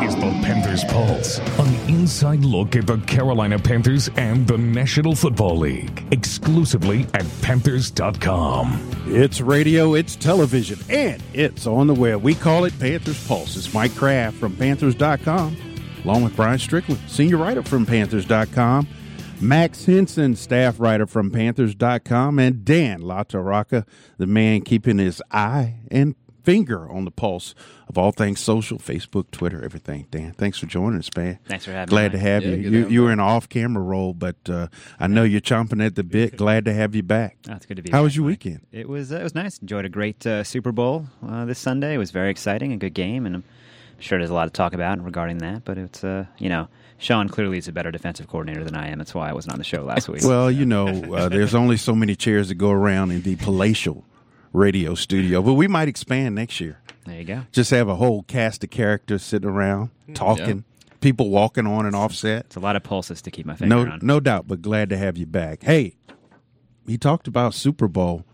is the Panthers Pulse, an inside look at the Carolina Panthers and the National Football League, exclusively at Panthers.com. It's radio, it's television, and it's on the web. We call it Panthers Pulse. It's Mike Kraft from Panthers.com, along with Brian Strickland, senior writer from Panthers.com, Max Henson, staff writer from Panthers.com, and Dan LaTorraca, the man keeping his eye and finger on the pulse of all things social, Facebook, Twitter, everything. Dan, thanks for joining us, man. Thanks for having me. Glad to have you. You were in an off-camera role, but I know you're chomping at the bit. Glad to have you back. Oh, it's good to be How back, was your Mike. weekend? It was nice. Enjoyed a great Super Bowl this Sunday. It was very exciting, a good game, and I'm sure there's a lot to talk about regarding that, but it's, Sean clearly is a better defensive coordinator than I am. That's why I wasn't on the show last week. Well, there's only so many chairs that go around in the palatial radio studio, but we might expand next year. There you go. Just have a whole cast of characters sitting around, talking, people walking on and off set. It's a lot of pulses to keep my finger on. No doubt, but glad to have you back. Hey, he talked about Super Bowl,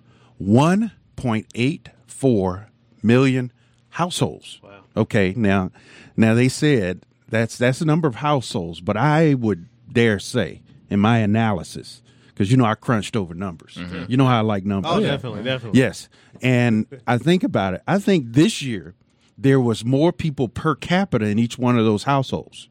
1.84 million households. Wow. Okay, now they said that's the number of households, but I would dare say in my analysis, because I crunched over numbers. Mm-hmm. You know how I like numbers. Oh, definitely. Yes, and I think about it. I think this year there was more people per capita in each one of those households.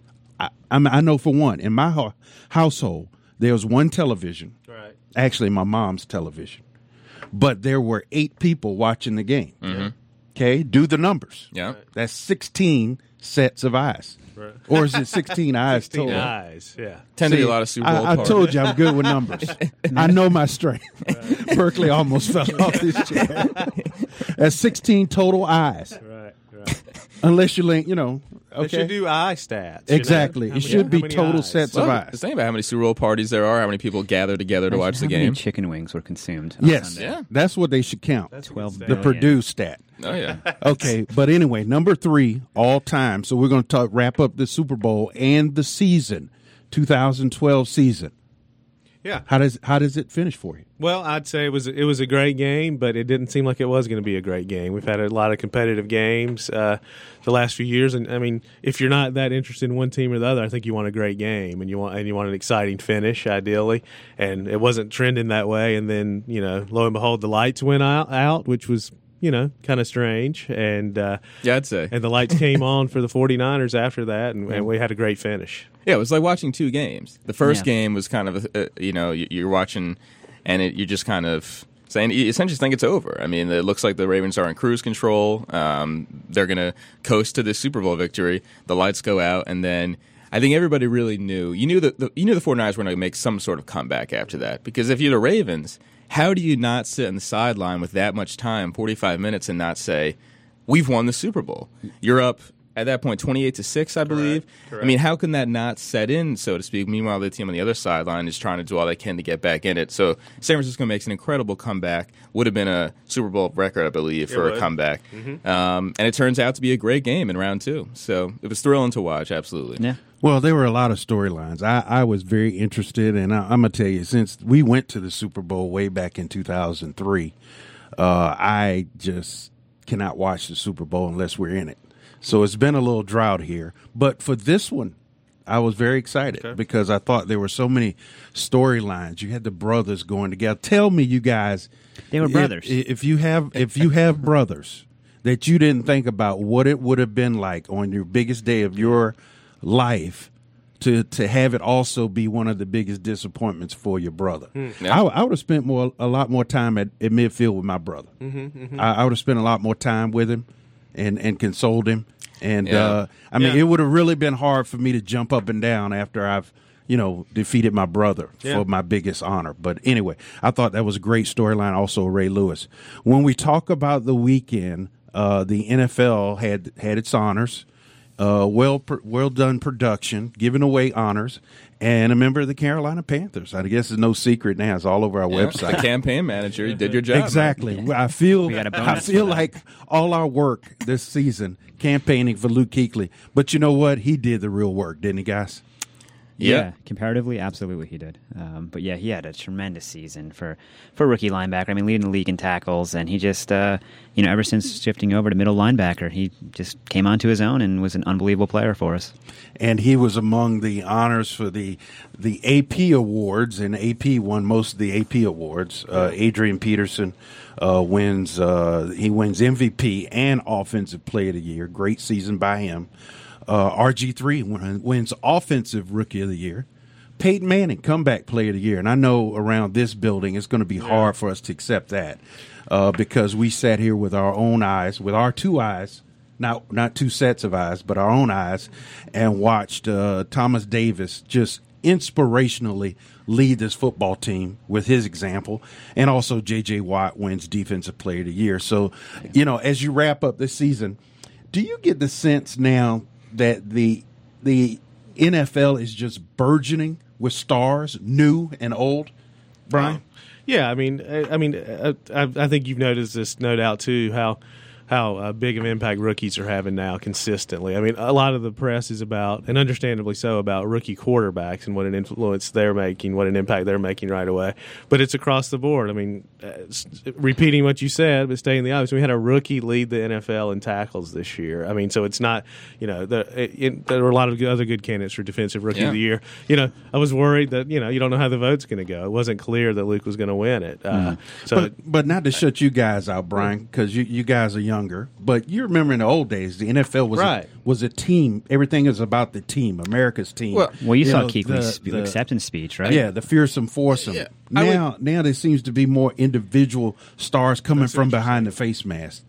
I know for one, in my household, there was one television. Right. Actually, my mom's television. But there were 8 people watching the game. Mm-hmm. Okay, do the numbers. Yeah, that's 16 sets of eyes. Right. Or is it 16 eyes 16 total? eyes, yeah. Tend to be a lot of Super Bowl I told you I'm good with numbers. I know my strength. Right. Berkeley almost fell off his chair. That's 16 total eyes. Right. Unless you link, okay. They should do eye stats. Exactly. It should be total eyes? sets of eyes. Just think about how many Super Bowl parties there are, how many people gather together to watch the How game. many chicken wings were consumed on Yes. Sunday? Yeah. That's what they should count. That's 12 the billion. Purdue stat. Oh, yeah. Okay, but anyway, number 3 all time. So we're going to wrap up the Super Bowl and the season, 2012 season. Yeah. How does it finish for you? Well, I'd say it was a great game, but it didn't seem like it was going to be a great game. We've had a lot of competitive games the last few years, and I mean, if you're not that interested in one team or the other, I think you want a great game and you want an exciting finish, ideally. And it wasn't trending that way. And then lo and behold, the lights went out, which was kind of strange. And I'd say. And the lights came on for the 49ers after that, and we had a great finish. Yeah, it was like watching 2 games. The first game was kind of, you're watching, and you're just kind of saying, you essentially think it's over. I mean, it looks like the Ravens are in cruise control. They're going to coast to this Super Bowl victory. The lights go out, and then I think everybody really knew. You knew the 49ers were going to make some sort of comeback after that. Because if you're the Ravens, how do you not sit on the sideline with that much time, 45 minutes, and not say, we've won the Super Bowl? You're up at that point 28-6, I believe. Correct. I mean, how can that not set in, so to speak? Meanwhile, the team on the other sideline is trying to do all they can to get back in it. So San Francisco makes an incredible comeback. Would have been a Super Bowl record, I believe, for a comeback. Mm-hmm. And it turns out to be a great game in round 2. So it was thrilling to watch, absolutely. Yeah. Well, there were a lot of storylines. I was very interested, and I'm going to tell you, since we went to the Super Bowl way back in 2003, I just cannot watch the Super Bowl unless we're in it. So it's been a little drought here. But for this one, I was very excited because I thought there were so many storylines. You had the brothers going together. Tell me, you guys. They were brothers. If you have brothers that you didn't think about what it would have been like on your biggest day of your life to have it also be one of the biggest disappointments for your brother. Yeah. I would have spent a lot more time at midfield with my brother. I would have spent a lot more time with him and consoled him. And it would have really been hard for me to jump up and down after I've defeated my brother for my biggest honor. But anyway, I thought that was a great storyline. Also, Ray Lewis. When we talk about the weekend, the NFL had its honors. Well done production, giving away honors, and a member of the Carolina Panthers. I guess it's no secret now; it's all over our website. The campaign manager, you did your job. Exactly. Man. I feel like all our work this season campaigning for Luke Kuechly, but you know what? He did the real work, didn't he, guys? Yeah. Comparatively, absolutely he did. But yeah, he had a tremendous season for rookie linebacker. I mean, leading the league in tackles, and he just, ever since shifting over to middle linebacker, he just came onto his own and was an unbelievable player for us. And he was among the honors for the AP awards, and AP won most of the AP awards. Adrian Peterson wins MVP and Offensive Player of the Year. Great season by him. RG3 wins Offensive Rookie of the Year. Peyton Manning, Comeback Player of the Year. And I know around this building it's going to be hard for us to accept that because we sat here with our own eyes, with our two eyes, not two sets of eyes, but our own eyes, and watched Thomas Davis just inspirationally lead this football team with his example. And also J.J. Watt wins Defensive Player of the Year. So, as you wrap up this season, do you get the sense now that the NFL is just burgeoning with stars, new and old, Brian? Yeah, I think you've noticed this, no doubt, too, how big of an impact rookies are having now consistently. I mean, a lot of the press is about, and understandably so, about rookie quarterbacks and what an influence they're making, what an impact they're making right away. But it's across the board. I mean, repeating what you said, but staying the obvious, we had a rookie lead the NFL in tackles this year. I mean, so it's not, there were a lot of other good candidates for Defensive Rookie of the Year. I was worried that, you don't know how the vote's going to go. It wasn't clear that Luke was going to win it. But not to shut you guys out, Brian, because you guys are younger. But you remember in the old days, the NFL was a team. Everything is about the team, America's team. Well, you saw Kuechly's acceptance speech, right? Yeah, the fearsome foursome. Yeah. Now there seems to be more individual stars coming from behind the face mask.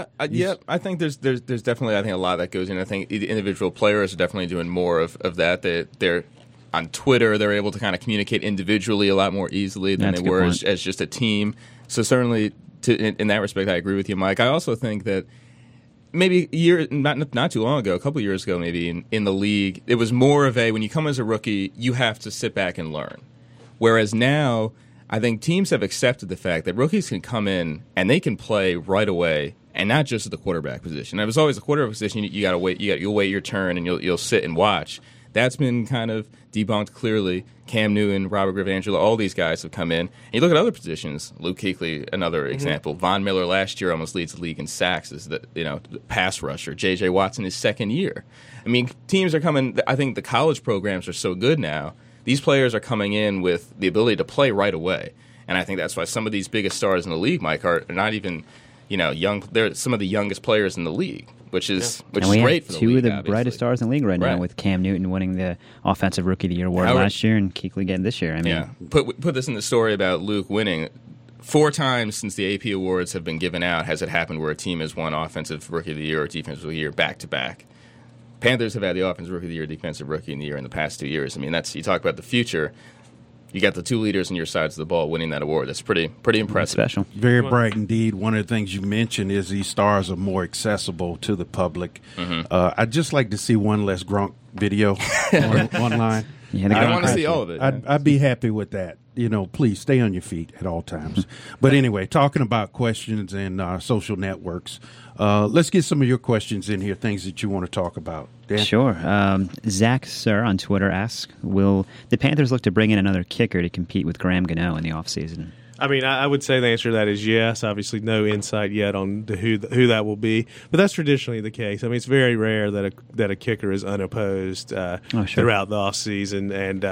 I think there's definitely a lot that goes in. I think the individual players are definitely doing more of that. They're on Twitter. They're able to kind of communicate individually a lot more easily than they were as just a team. So certainly, in that respect, I agree with you, Mike. I also think that maybe not too long ago, a couple years ago, maybe in the league, it was more of when you come as a rookie, you have to sit back and learn. Whereas now, I think teams have accepted the fact that rookies can come in and they can play right away, and not just at the quarterback position. It was always the quarterback position. You got to wait. You'll wait your turn, and you'll sit and watch. That's been kind of debunked clearly. Cam Newton, Robert Griff Angelo, all these guys have come in. And you look at other positions. Luke Kuechly, another example. Von Miller last year almost leads the league in sacks as the pass rusher. J.J. Watson his second year. I mean, teams are coming. I think the college programs are so good now. These players are coming in with the ability to play right away. And I think that's why some of these biggest stars in the league, Mike, are not even young. They're some of the youngest players in the league, which is great for the league. Two of the obviously. brightest stars in the league right now, with Cam Newton winning the Offensive Rookie of the Year award last year and Kuechly getting this year. I mean, put this in the story about Luke winning. 4 times since the AP awards have been given out has it happened where a team has won Offensive Rookie of the Year or Defensive Rookie of the Year back to back. Panthers have had the Offensive Rookie of the Year, Defensive Rookie of the Year in the past 2 years. I mean, you talk about the future. You got the two leaders on your sides of the ball winning that award. That's pretty impressive. Special. Very bright indeed. One of the things you mentioned is these stars are more accessible to the public. Mm-hmm. I'd just like to see one less Gronk video online. Yeah, I want to see all of it. I'd be happy with that. Please stay on your feet at all times. But anyway, talking about questions and social networks, let's get some of your questions in here, things that you want to talk about. Dan? Sure. Zach Sir on Twitter asks, will the Panthers look to bring in another kicker to compete with Graham Gano in the offseason? I mean, I would say the answer to that is yes. Obviously, no insight yet on who that will be, but that's traditionally the case. I mean, it's very rare that a kicker is unopposed throughout the offseason,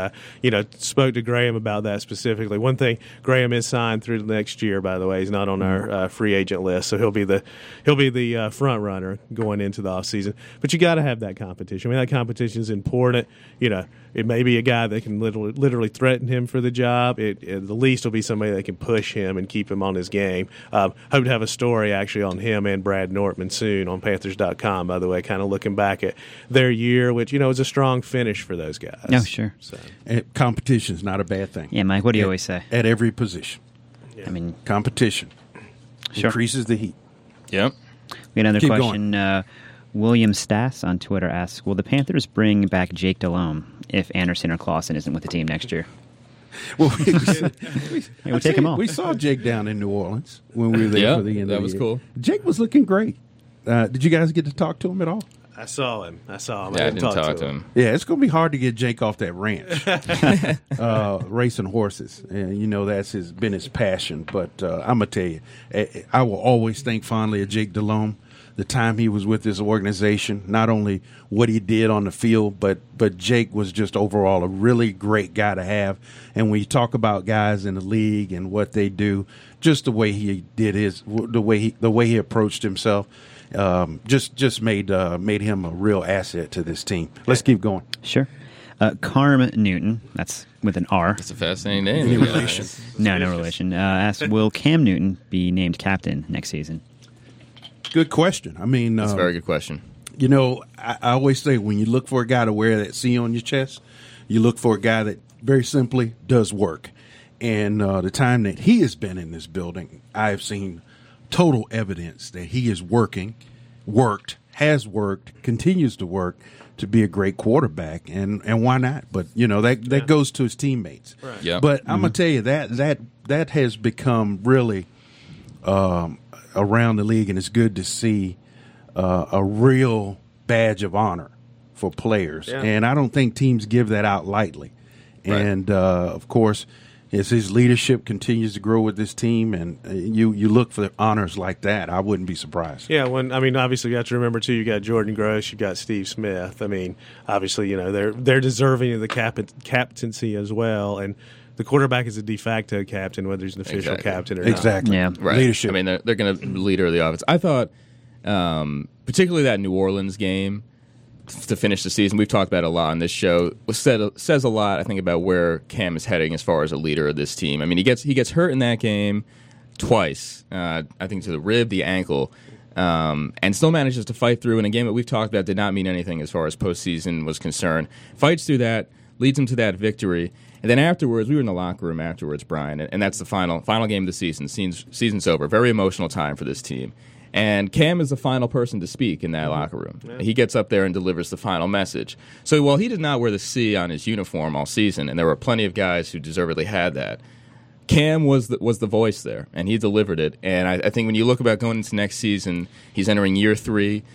and spoke to Graham about that specifically. One thing, Graham is signed through the next year. By the way, he's not on our free agent list, so he'll be the front runner going into the offseason. But you got to have that competition. I mean, that competition is important. It may be a guy that can literally threaten him for the job. At the least, will be somebody that can push him and keep him on his game. Hope to have a story actually on him and Brad Nortman soon on Panthers.com, by the way, kind of looking back at their year, which, was a strong finish for those guys. No, sure. So. Competition's not a bad thing. Yeah, Mike, what do you always say? At every position. Yeah. I mean, competition increases the heat. Yep. We got another question. William Stass on Twitter asks, will the Panthers bring back Jake Delhomme if Anderson or Clausen isn't with the team next year? Well, we'll take them all. We saw Jake down in New Orleans when we were there for the end of the year. That was cool. Jake was looking great. Did you guys get to talk to him at all? I saw him. Yeah, I didn't talk to him. Yeah, it's going to be hard to get Jake off that ranch, racing horses, and that's been his passion. But I'm gonna tell you, I will always think fondly of Jake Delhomme. The time he was with this organization, not only what he did on the field, but Jake was just overall a really great guy to have. And when you talk about guys in the league and what they do, just the way he did the way he approached himself, just made him a real asset to this team. Let's keep going. Sure. Carm Newton, that's with an R. That's a fascinating name. Any relation? No relation. Asked, will Cam Newton be named captain next season? Good question. I mean, that's a very good question. I always say when you look for a guy to wear that C on your chest, you look for a guy that very simply does work. And the time that he has been in this building, I've seen total evidence that he is has worked, continues to work to be a great quarterback. And why not? But, that goes to his teammates. Right. Yeah. But I'm going to tell you that has become really around the league, and it's good to see a real badge of honor for players. Yeah. And I don't think teams give that out lightly. Right. And, of course, as his leadership continues to grow with this team and you look for honors like that, I wouldn't be surprised. Yeah, obviously you have to remember, too, you got Jordan Gross, you got Steve Smith. I mean, obviously, they're deserving of the captaincy as well. And the quarterback is a de facto captain, whether he's an official captain or not. Exactly. Yeah. Right. Leadership. I mean, they're going to leader of the offense. I thought, particularly that New Orleans game to finish the season, we've talked about it a lot on this show, says a lot, I think, about where Cam is heading as far as a leader of this team. I mean, he gets hurt in that game twice, I think to the rib, the ankle, and still manages to fight through in a game that we've talked about did not mean anything as far as postseason was concerned. Fights through that, leads him to that victory. And then afterwards, we were in the locker room afterwards, Brian, and that's the final game of the season. Season's over. Very emotional time for this team. And Cam is the final person to speak in that locker room. Yeah. He gets up there and delivers the final message. So while he did not wear the C on his uniform all season, and there were plenty of guys who deservedly had that, Cam was the voice there, and he delivered it. And I think when you look about going into next season, he's entering year 3.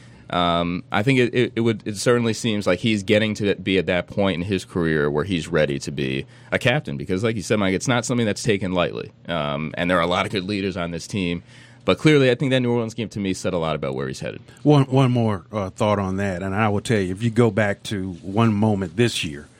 I think it certainly seems like he's getting to be at that point in his career where he's ready to be a captain, because like you said, Mike, it's not something that's taken lightly. And there are a lot of good leaders on this team. But clearly, I think that New Orleans game to me said a lot about where he's headed. One more thought on that, and I will tell you, if you go back to one moment this year,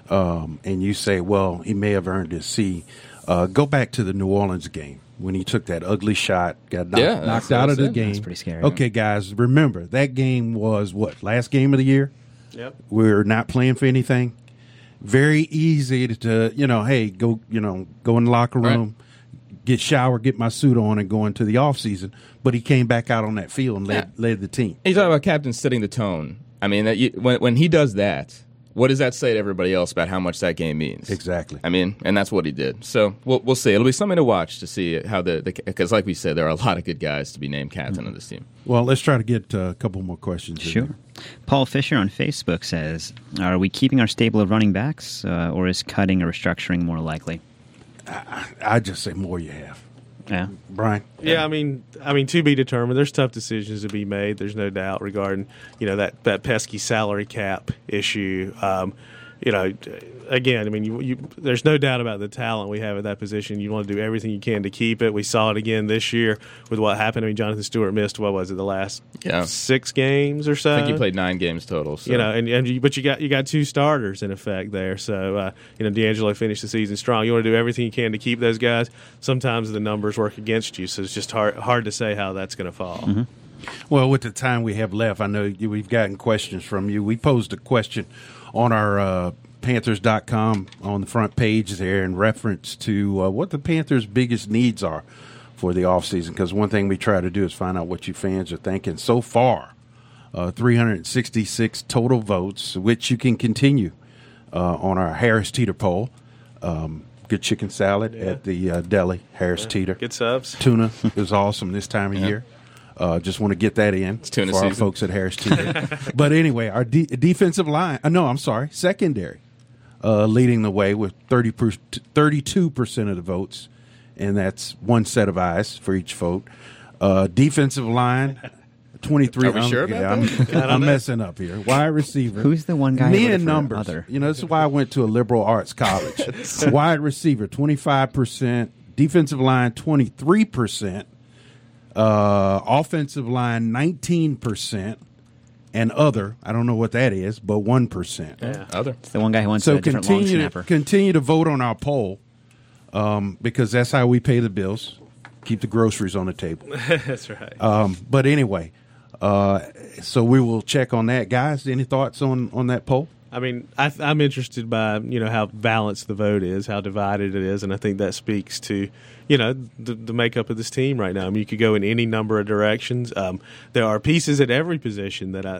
and you say, well, he may have earned his C, go back to the New Orleans game when he took that ugly shot, got knocked out of the game. That's pretty scary. Okay, guys, remember, that game was last game of the year? Yep. We're not playing for anything. Very easy to hey, go in the locker room. Right. Get showered, get my suit on, and go into the off season. But he came back out on that field and led the team. You talk about captain setting the tone. I mean, when he does that, what does that say to everybody else about how much that game means? Exactly. I mean, and that's what he did. So we'll see. It'll be something to watch to see how because like we said, there are a lot of good guys to be named captain of this team. Well, let's try to get a couple more questions. Sure. Paul Fisher on Facebook says, "Are we keeping our stable of running backs, or is cutting or restructuring more likely?" I just say more you have. Yeah. Brian? Yeah, I mean, to be determined. There's tough decisions to be made. There's no doubt regarding, that pesky salary cap issue. Again, I mean, there's no doubt about the talent we have at that position. You want to do everything you can to keep it. We saw it again this year with what happened. I mean, Jonathan Stewart missed, the last 6 games or so? I think he played 9 games total. So. But you got 2 starters in effect there. So, D'Angelo finished the season strong. You want to do everything you can to keep those guys. Sometimes the numbers work against you, so it's just hard to say how that's going to fall. Mm-hmm. Well, with the time we have left, I know we've gotten questions from you. We posed a question on our Panthers.com on the front page there in reference to what the Panthers' biggest needs are for the offseason, because one thing we try to do is find out what you fans are thinking. So far, 366 total votes, which you can continue on our Harris Teeter poll. Good chicken salad at the deli, Harris Teeter. Good subs. Tuna is awesome this time of year. Just want to get that in it's tuna for season. Our folks at Harris Teeter. But anyway, our defensive line, secondary, leading the way with 32% of the votes, and that's one set of eyes for each vote. Defensive line, 23. Are we sure about I'm messing up here. Wide receiver. Who's the one guy? Me who and voted for numbers. Other? This is why I went to a liberal arts college. Wide receiver, 25%. Defensive line, 23%. Offensive line, 19%. And other, I don't know what that is, but 1%. Yeah, other. It's the one guy who wants So a different long snapper. continue to vote on our poll because that's how we pay the bills. Keep the groceries on the table. That's right. But anyway, so we will check on that. Guys, any thoughts on that poll? I mean, I'm interested by how balanced the vote is, how divided it is, and I think that speaks to the makeup of this team right now. I mean, you could go in any number of directions. There are pieces at every position that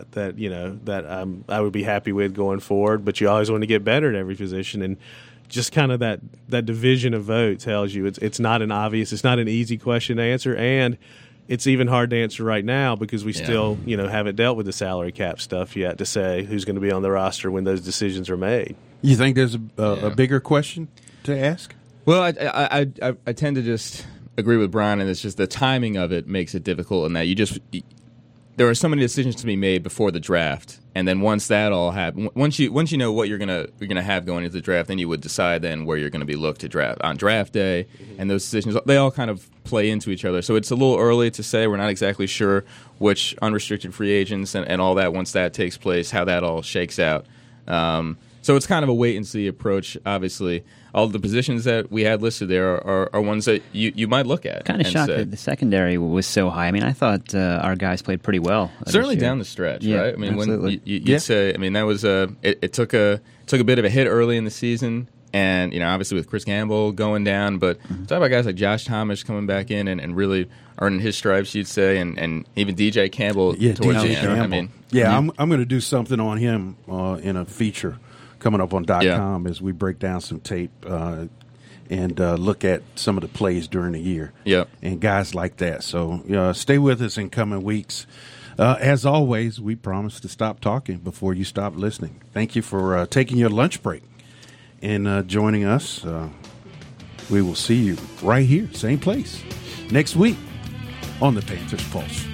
I would be happy with going forward, but you always want to get better at every position, and just kind of that division of vote tells you it's not an obvious, it's not an easy question to answer, and it's even hard to answer right now because we still, haven't dealt with the salary cap stuff yet to say who's going to be on the roster when those decisions are made. You think there's a bigger question to ask? Well, I tend to just agree with Brian, and it's just the timing of it makes it difficult in that there are so many decisions to be made before the draft, and then once that all happens, once you know what you're gonna have going into the draft, then you would decide then where you're going to be looked to draft on draft day, and those decisions they all kind of play into each other. So it's a little early to say. We're not exactly sure which unrestricted free agents and all that once that takes place, how that all shakes out. So it's kind of a wait and see approach. Obviously, all the positions that we had listed there are ones that you might look at. Kind of shocked that the secondary was so high. I mean, I thought our guys played pretty well. Certainly down the stretch, right? I mean, absolutely. when you'd say, I mean, that was it took a bit of a hit early in the season, and obviously with Chris Campbell going down, but talk about guys like Josh Thomas coming back in and really earning his stripes, you'd say, and even DJ Campbell towards the end. I mean, I'm going to do something on him in a feature coming up on .com as we break down some tape and look at some of the plays during the year. And guys like that. So stay with us in coming weeks. As always, we promise to stop talking before you stop listening. Thank you for taking your lunch break and joining us. We will see you right here, same place, next week on the Panthers Pulse.